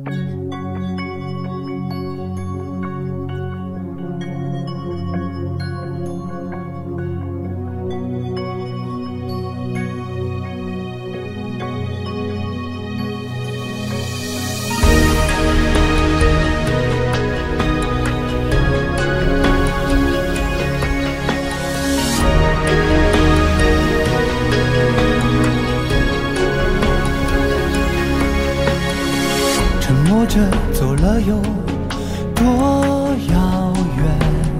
着走了有多遥远，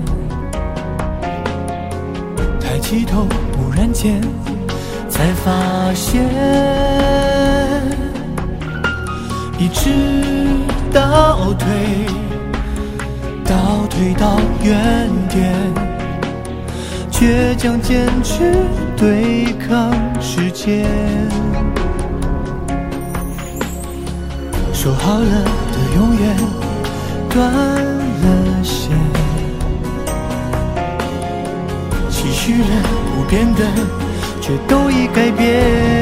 抬起头忽然间才发现，一直倒退到原点，倔强坚持对抗时间，说好了的永远断了线，期许了不变的却都已改变，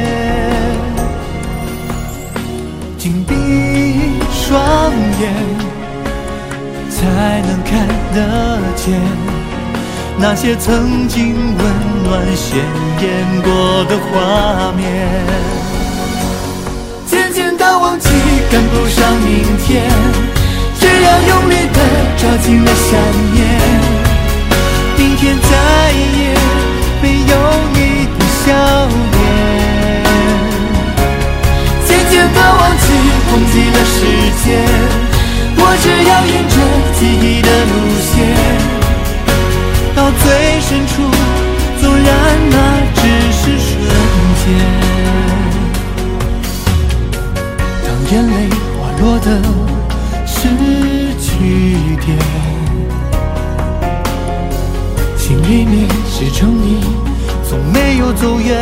紧闭双眼才能看得见那些曾经温暖鲜艳过的画面，渐渐地忘记赶不上明天，只要用力地抓紧了想念，明天再也没有你的笑脸，渐渐地忘记了时间，我只要沿着记忆的路线，到最深处，纵然那只是瞬间，眼泪滑落的是句点，心里面是成你，从没有走远，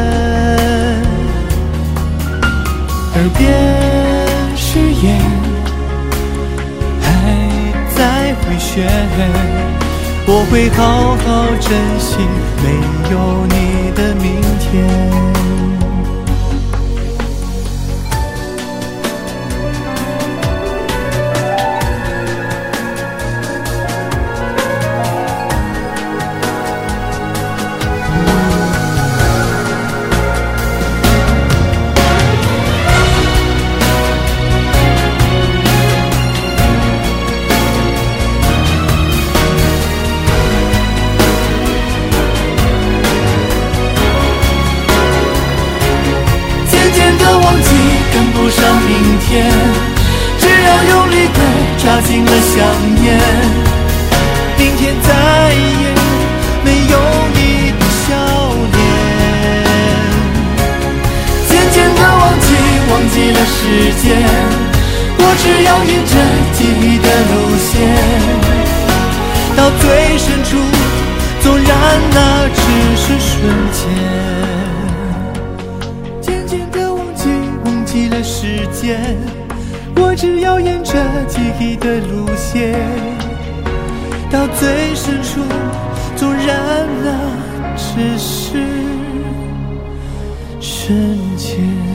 耳边誓言还在回旋，我会好好珍惜没有你的明天。明天只要用力地抓紧了想念，明天再也没有你的笑脸，渐渐地忘记了时间，我只要沿着记忆的路线，到最深处，纵然那只是瞬间，渐渐地忘记了时间，我只要沿着记忆的路线，到最深处，纵然那只是瞬间。